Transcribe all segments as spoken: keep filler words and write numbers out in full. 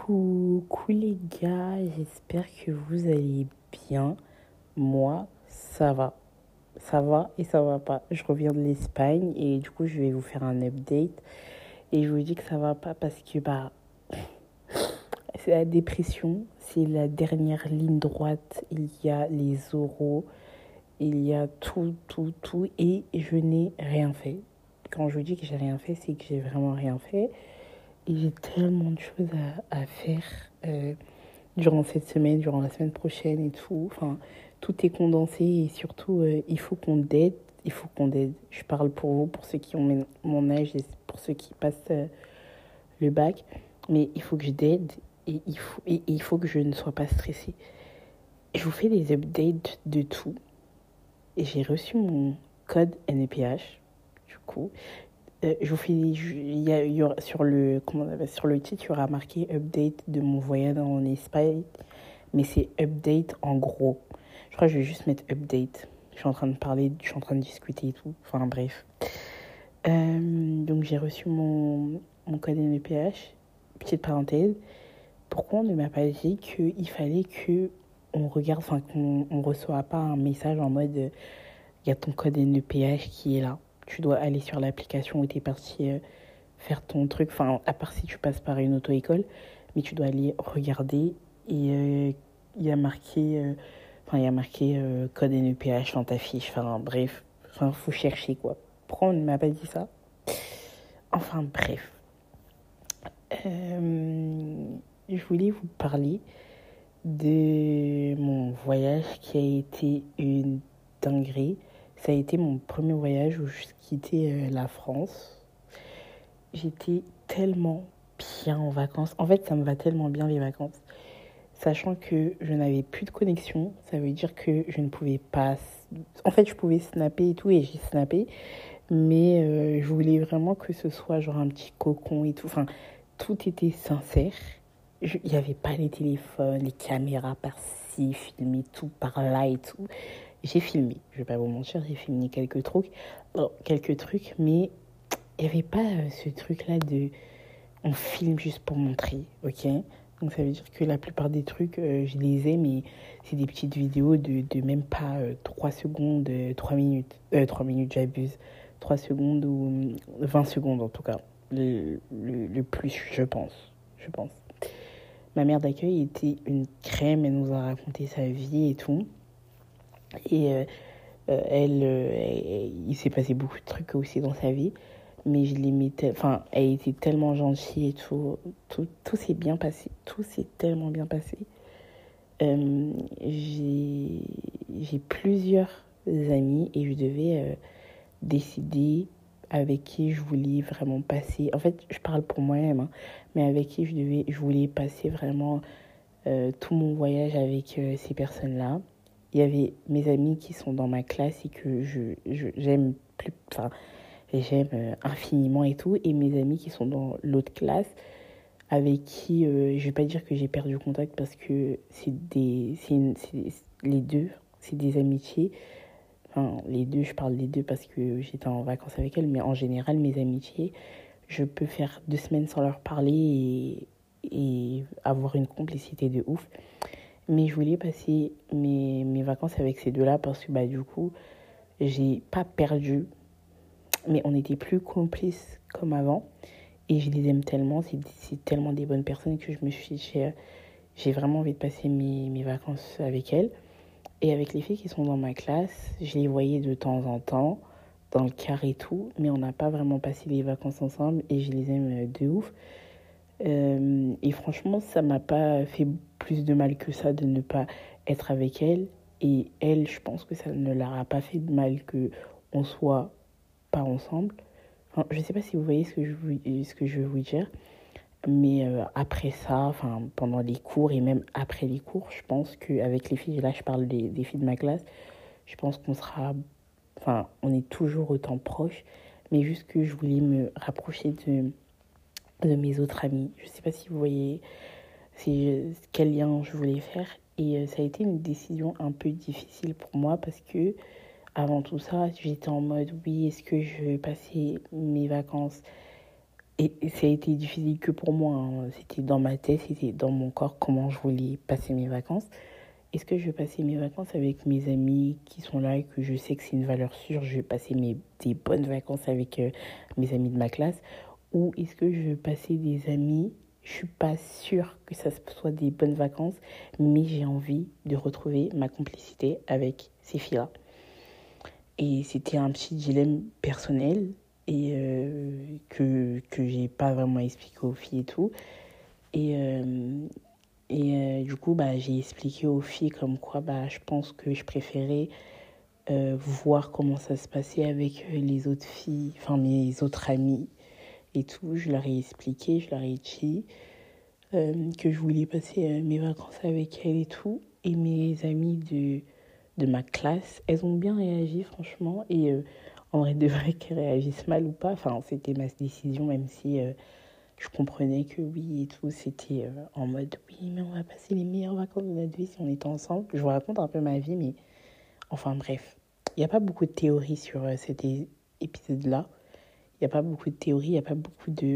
Coucou les gars, j'espère que vous allez bien. Moi, ça va. Ça va et ça va pas. Je reviens de l'Espagne et du coup, je vais vous faire un update. Et je vous dis que ça va pas parce que bah, c'est la dépression, c'est la dernière ligne droite. Il y a les oraux, il y a tout, tout, tout. Et je n'ai rien fait. Quand je vous dis que j'ai rien fait, c'est que j'ai vraiment rien fait. Et j'ai tellement de choses à, à faire. Euh, durant cette semaine, durant la semaine prochaine et tout. Enfin, tout est condensé et surtout, euh, il faut qu'on aide. Il faut qu'on aide. Je parle pour vous, pour ceux qui ont mon âge et pour ceux qui passent euh, le bac. Mais il faut que je d'aide et il, faut, et, et il faut que je ne sois pas stressée. Je vous fais des updates de tout. Et j'ai reçu mon code N E P H. Du coup, euh, je vous fais, il y a, il y aura, sur le, comment on appelle, sur le titre, il y aura marqué update de mon voyage en Espagne, mais c'est update en gros. Je crois que je vais juste mettre update. Je suis en train de parler, je suis en train de discuter et tout. Enfin bref. Euh, donc j'ai reçu mon, mon code N E P H. Petite parenthèse. Pourquoi on ne m'a pas dit qu'il fallait que on regarde, enfin qu'on ne reçoit pas un message en mode il y a ton code N E P H qui est là. Tu dois aller sur l'application où tu es parti euh, faire ton truc. Enfin, à part si tu passes par une auto-école, mais tu dois aller regarder et euh, il y a marqué, euh, enfin, il y a marqué euh, code N E P H dans ta fiche. Enfin, bref, enfin, faut chercher quoi. Pourquoi on ne m'a pas dit ça? Enfin, bref. Euh, je voulais vous parler de mon voyage qui a été une dinguerie. Ça a été mon premier voyage où je quittais euh, la France. J'étais tellement bien en vacances. En fait, ça me va tellement bien les vacances. Sachant que je n'avais plus de connexion, ça veut dire que je ne pouvais pas... En fait, je pouvais snapper et tout, et j'ai snappé. Mais euh, je voulais vraiment que ce soit genre un petit cocon et tout. Enfin, tout était sincère. Il n'y avait pas les téléphones, les caméras par-ci, filmer tout par-là et tout. J'ai filmé, je vais pas vous mentir, j'ai filmé quelques trucs, oh, quelques trucs, mais il n'y avait pas euh, ce truc-là de on filme juste pour montrer, ok? Donc ça veut dire que la plupart des trucs, euh, je les ai, mais c'est des petites vidéos de, de même pas euh, trois secondes, euh, trois minutes. Euh, trois minutes, j'abuse. trois secondes ou vingt secondes en tout cas. Le, le, le plus, je pense. Je pense. Ma mère d'accueil était une crème, elle nous a raconté sa vie et tout. Et euh, euh, elle, euh, elle, il s'est passé beaucoup de trucs aussi dans sa vie. Mais je l'aimais tellement, enfin, elle était tellement gentille et tout. Tout, tout s'est bien passé. Tout s'est tellement bien passé. Euh, j'ai, j'ai plusieurs amis et je devais euh, décider avec qui je voulais vraiment passer. En fait, je parle pour moi-même, hein, mais avec qui je, devais, je voulais passer vraiment euh, tout mon voyage avec euh, ces personnes-là. Il y avait mes amis qui sont dans ma classe et que je, je, j'aime plus, enfin, j'aime euh, infiniment et tout, et mes amis qui sont dans l'autre classe avec qui euh, je vais pas dire que j'ai perdu contact parce que c'est des c'est, une, c'est les deux, c'est des amitiés. Enfin, les deux, je parle des deux parce que j'étais en vacances avec elles, mais en général mes amitiés, je peux faire deux semaines sans leur parler et, et avoir une complicité de ouf. Mais je voulais passer mes, mes vacances avec ces deux-là parce que bah du coup j'ai pas perdu, mais on était plus complices comme avant. Et je les aime tellement, c'est, c'est tellement des bonnes personnes que je me suis j'ai, j'ai vraiment envie de passer mes, mes vacances avec elles. Et avec les filles qui sont dans ma classe, je les voyais de temps en temps, dans le car et tout, mais on n'a pas vraiment passé les vacances ensemble et je les aime de ouf. Euh, et franchement, ça m'a pas fait plus de mal que ça de ne pas être avec elles. Et elles, je pense que ça ne leur a pas fait de mal qu'on soit pas ensemble. Enfin, je sais pas si vous voyez ce que je, ce que je veux vous dire. Mais euh, après ça, enfin, pendant les cours et même après les cours, je pense qu'avec les filles, et là je parle des, des filles de ma classe, je pense qu'on sera, enfin, on est toujours autant proches, mais juste que je voulais me rapprocher de, de mes autres amis. Je sais pas si vous voyez si, quel lien je voulais faire. Et euh, ça a été une décision un peu difficile pour moi parce que avant tout ça, j'étais en mode oui, est-ce que je vais passer mes vacances Et ça a été difficile que pour moi, hein. C'était dans ma tête, c'était dans mon corps comment je voulais passer mes vacances. Est-ce que je vais passer mes vacances avec mes amis qui sont là et que je sais que c'est une valeur sûre, je vais passer mes, des bonnes vacances avec euh, mes amis de ma classe? Ou est-ce que je vais passer des amis, je suis pas sûre que ça soit des bonnes vacances, mais j'ai envie de retrouver ma complicité avec ces filles-là. Et c'était un petit dilemme personnel et euh, que, que j'ai pas vraiment expliqué aux filles et tout. Et, euh, et euh, du coup, bah, j'ai expliqué aux filles comme quoi bah, je pense que je préférais euh, voir comment ça se passait avec les autres filles, enfin mes autres amies et tout. Je leur ai expliqué, je leur ai dit euh, que je voulais passer euh, mes vacances avec elles et tout. Et mes amies de, de ma classe, elles ont bien réagi franchement. Et euh, en vrai, de vrai qu'elles réagissent mal ou pas, enfin, c'était ma décision, même si euh, je comprenais que oui et tout, c'était euh, en mode oui, mais on va passer les meilleures vacances de notre vie si on était ensemble. Je vous raconte un peu ma vie, mais enfin bref. Il n'y a pas beaucoup de théories sur euh, cet é- épisode-là. Il n'y a pas beaucoup de théories, il n'y a pas beaucoup de,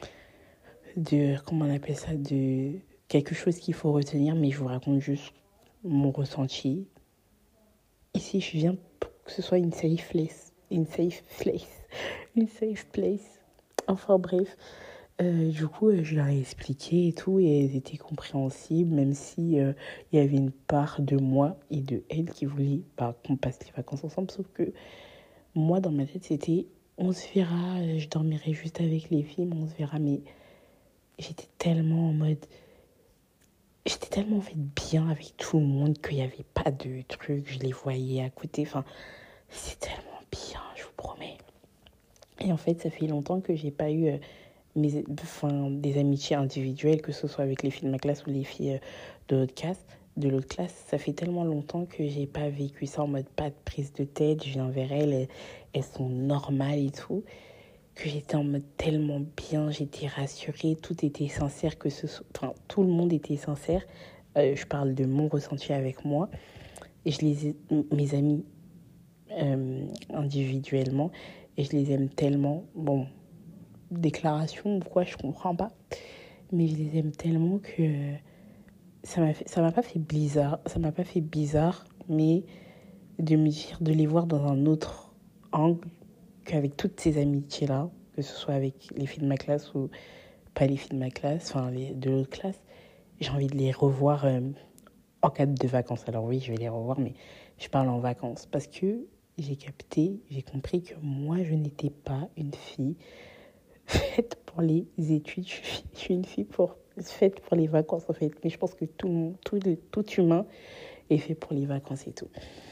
de, comment on appelle ça, de quelque chose qu'il faut retenir, mais je vous raconte juste mon ressenti. Ici, je viens pour que ce soit une safe place, une safe place, une safe place. Enfin bref, euh, du coup, euh, je leur ai expliqué et tout, et elles étaient compréhensibles, même si euh, il y avait une part de moi et de elles qui voulaient bah, qu'on passe les vacances ensemble, sauf que moi, dans ma tête, c'était on se verra, euh, je dormirai juste avec les filles, mais on se verra, mais j'étais tellement en mode j'étais tellement en fait bien avec tout le monde qu'il n'y avait pas de truc, je les voyais à côté, enfin, c'est tellement bien, je vous promets. Et en fait, ça fait longtemps que j'ai pas eu euh, mes, enfin, des amitiés individuelles, que ce soit avec les filles de ma classe ou les filles euh, de l'autre classe. De l'autre classe, ça fait tellement longtemps que j'ai pas vécu ça en mode pas de prise de tête, je viens vers elles, elles, elles sont normales et tout, que j'étais en mode tellement bien, j'étais rassurée, tout était sincère, que ce soit, enfin, tout le monde était sincère. Euh, je parle de mon ressenti avec moi. Et je les ai, mes amis euh, individuellement, et je les aime tellement. Bon, déclaration ou quoi, je comprends pas. Mais je les aime tellement que ça m'a fait, ça m'a pas fait bizarre, ça m'a pas fait bizarre, mais de me dire, de les voir dans un autre angle qu'avec toutes ces amitiés-là, que ce soit avec les filles de ma classe ou pas les filles de ma classe, enfin les de l'autre classe, j'ai envie de les revoir euh, en cadre de vacances. Alors oui, je vais les revoir, mais je parle en vacances parce que j'ai capté, j'ai compris que moi, je n'étais pas une fille faite pour les études. Je suis une fille pour, faite pour les vacances, en fait. Mais je pense que tout, tout, tout humain est fait pour les vacances et tout.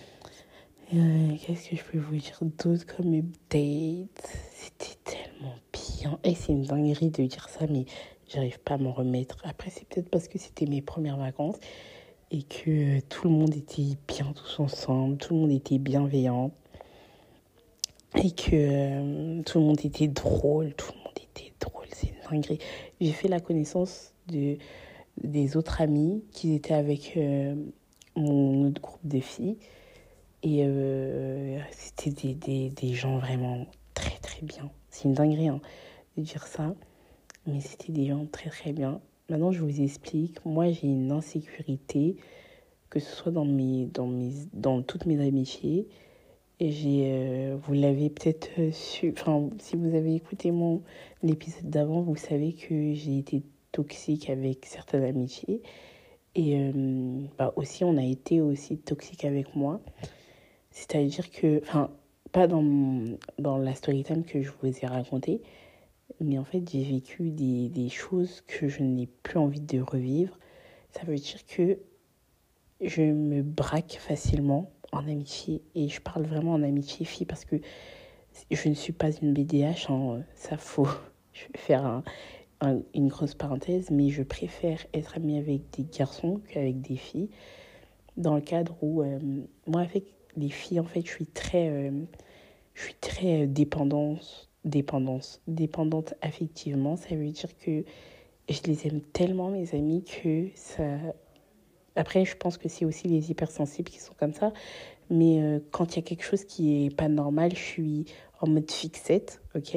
Euh, qu'est-ce que je peux vous dire d'autre comme update? C'était tellement bien. Et c'est une dinguerie de dire ça, mais j'arrive pas à m'en remettre. Après, c'est peut-être parce que c'était mes premières vacances et que tout le monde était bien tous ensemble, tout le monde était bienveillant et que euh, tout le monde était drôle, tout le monde était drôle, c'est une dinguerie. J'ai fait la connaissance de, des autres amis qui étaient avec euh, mon autre groupe de filles et euh, c'était des, des, des gens vraiment très très bien. C'est une dinguerie hein, de dire ça, mais c'était des gens très très bien. Maintenant, je vous explique. Moi, j'ai une insécurité, que ce soit dans, mes, dans, mes, dans toutes mes amitiés. Et j'ai, euh, vous l'avez peut-être euh, su, enfin, si vous avez écouté mon l'épisode d'avant, vous savez que j'ai été toxique avec certaines amitiés. Et euh, bah aussi, on a été aussi toxique avec moi. C'est-à-dire que, enfin, pas dans, mon- dans la story time que je vous ai racontée, mais en fait, j'ai vécu des, des choses que je n'ai plus envie de revivre. Ça veut dire que je me braque facilement en amitié. Et je parle vraiment en amitié fille parce que je ne suis pas une B D H. Hein, ça, faut je vais faire un, un, une grosse parenthèse. Mais je préfère être amie avec des garçons qu'avec des filles. Dans le cadre où, euh, moi, avec les filles, en fait, je suis très, euh, je suis très euh, dépendance, dépendance, dépendante affectivement. Ça veut dire que je les aime tellement, mes amis, que ça... Après, je pense que c'est aussi les hypersensibles qui sont comme ça. Mais euh, quand il y a quelque chose qui est pas normal, je suis en mode fixette, ok?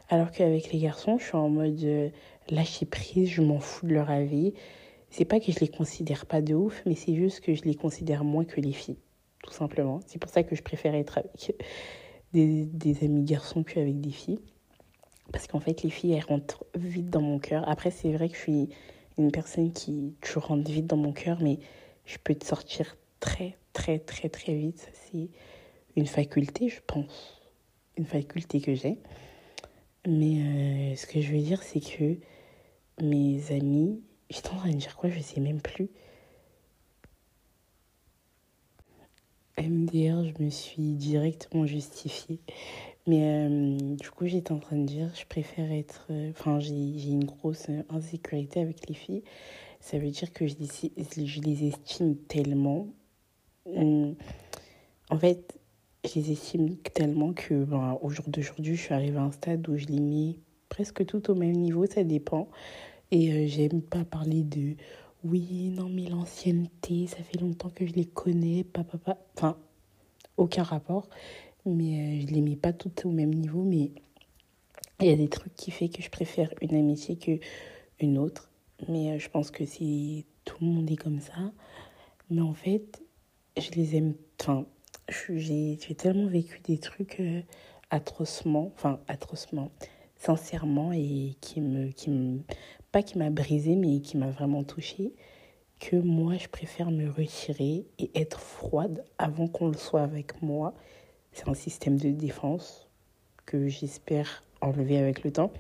Alors qu'avec les garçons, je suis en mode euh, lâcher prise, je m'en fous de leur avis. C'est pas que je les considère pas de ouf, mais c'est juste que je les considère moins que les filles, tout simplement. C'est pour ça que je préfère être avec des, des amis garçons qu'avec des filles. Parce qu'en fait, les filles, elles rentrent vite dans mon cœur. Après, c'est vrai que je suis une personne qui, tu rentres vite dans mon cœur, mais je peux te sortir très, très, très, très vite. Ça, c'est une faculté, je pense. Une faculté que j'ai. Mais euh, ce que je veux dire, c'est que mes amis... J'étais en train de dire quoi, je sais même plus. M D R, je me suis directement justifiée. Mais euh, du coup, j'étais en train de dire, je préfère être... Enfin, euh, j'ai, j'ai une grosse insécurité avec les filles. Ça veut dire que je les, je les estime tellement. Hum, en fait, je les estime tellement que, ben, au jour d'aujourd'hui, je suis arrivée à un stade où je les mets presque tout au même niveau, ça dépend. Et euh, j'aime pas parler de oui, non, mais l'ancienneté, ça fait longtemps que je les connais, papa, papa. Enfin, aucun rapport. Mais euh, je les mets pas toutes au même niveau. Mais il y a des trucs qui font que je préfère une amitié qu'une autre. Mais euh, je pense que c'est tout le monde est comme ça. Mais en fait, je les aime. Enfin, j'ai, j'ai tellement vécu des trucs euh, atrocement, enfin, atrocement, sincèrement, et qui me, qui me. Pas qui m'a brisé, mais qui m'a vraiment touchée, que moi, je préfère me retirer et être froide avant qu'on le soit avec moi. C'est un système de défense que j'espère enlever avec le temps.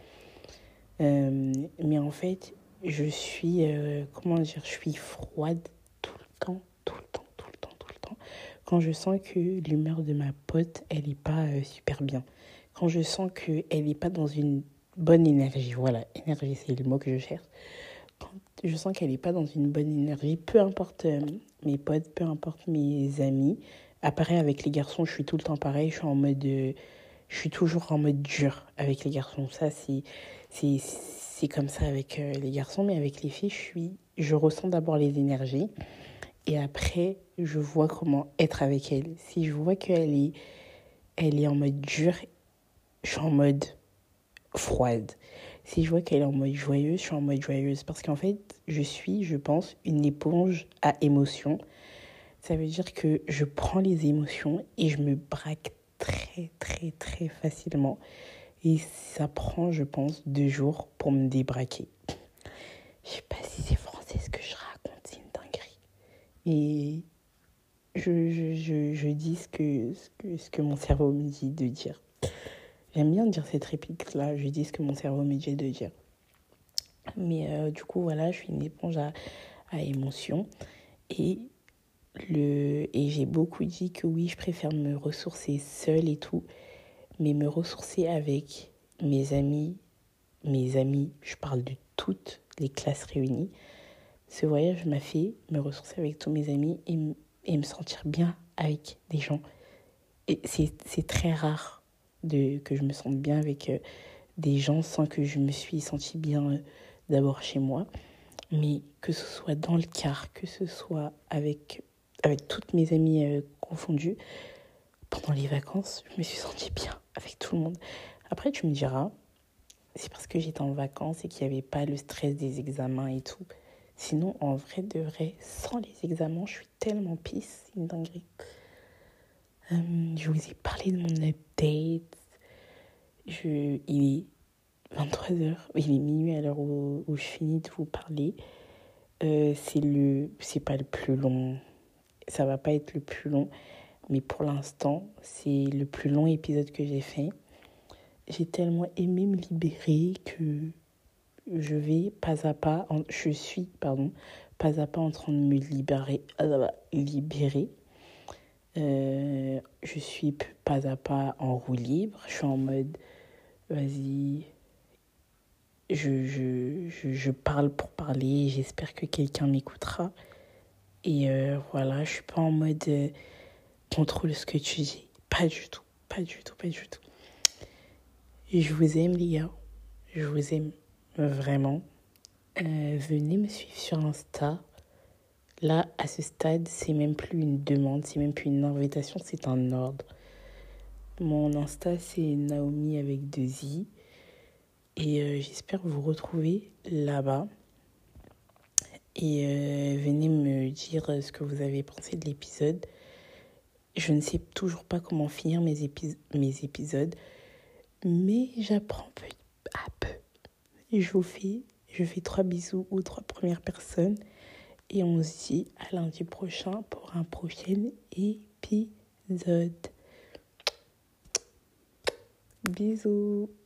Euh, mais en fait, je suis, euh, comment dire, je suis froide tout le temps, tout le temps, tout le temps, tout le temps. Quand je sens que l'humeur de ma pote, elle n'est pas euh, super bien. Quand je sens qu'elle n'est pas dans une bonne énergie, voilà, énergie, c'est le mot que je cherche. Quand je sens qu'elle n'est pas dans une bonne énergie, peu importe euh, mes potes, peu importe mes amis. Après, avec les garçons, je suis tout le temps pareil, je suis en mode... Euh, je suis toujours en mode dur avec les garçons. Ça, c'est, c'est, c'est comme ça avec euh, les garçons. Mais avec les filles, je, suis, je ressens d'abord les énergies. Et après, je vois comment être avec elles. Si je vois qu'elle est, elle est en mode dur, je suis en mode froide. Si je vois qu'elle est en mode joyeuse, je suis en mode joyeuse. Parce qu'en fait, je suis, je pense, une éponge à émotions. Ça veut dire que je prends les émotions et je me braque très, très, très facilement. Et ça prend, je pense, deux jours pour me débraquer. Je sais pas si c'est français ce que je raconte, c'est une dinguerie. Et je, je, je, je dis ce que, ce, que, ce que mon cerveau me dit de dire. J'aime bien dire cette réplique-là, je dis ce que mon cerveau me dit de dire. Mais euh, du coup, voilà, je suis une éponge à, à émotions. Et, le, et j'ai beaucoup dit que oui, je préfère me ressourcer seule et tout. Mais me ressourcer avec mes amis, mes amis, je parle de toutes les classes réunies. Ce voyage m'a fait me ressourcer avec tous mes amis et, et me sentir bien avec des gens. Et c'est, c'est très rare de, que je me sente bien avec euh, des gens sans que je me suis sentie bien euh, d'abord chez moi. Mais que ce soit dans le car, que ce soit avec, avec toutes mes amies euh, confondues, pendant les vacances, je me suis sentie bien avec tout le monde. Après, tu me diras, c'est parce que j'étais en vacances et qu'il n'y avait pas le stress des examens et tout. Sinon, en vrai de vrai, sans les examens, je suis tellement pisse, c'est une dinguerie. Euh, je vous ai parlé de mon update. Je, il est vingt-trois heures, il est minuit à l'heure où, où je finis de vous parler. Euh, c'est le, c'est pas le plus long, ça va pas être le plus long, mais pour l'instant, c'est le plus long épisode que j'ai fait. J'ai tellement aimé me libérer que je vais pas à pas, en, je suis, pardon, pas à pas en train de me libérer. libérer. Euh, je suis pas à pas en roue libre. Je suis en mode, vas-y, je, je, je, je parle pour parler. J'espère que quelqu'un m'écoutera. Et euh, voilà, je suis pas en mode euh, contrôle ce que tu dis. Pas du tout, pas du tout, pas du tout. Et je vous aime, les gars. Je vous aime vraiment. Euh, venez me suivre sur Insta. Là, à ce stade, c'est même plus une demande, c'est même plus une invitation, c'est un ordre. Mon Insta, c'est Naomi avec deux i. Et euh, j'espère vous retrouver là-bas. Et euh, venez me dire ce que vous avez pensé de l'épisode. Je ne sais toujours pas comment finir mes, épis- mes épisodes, mais j'apprends peu à peu. Je vous fais, je fais trois bisous aux trois premières personnes. Et on se dit à lundi prochain pour un prochain épisode. Bisous.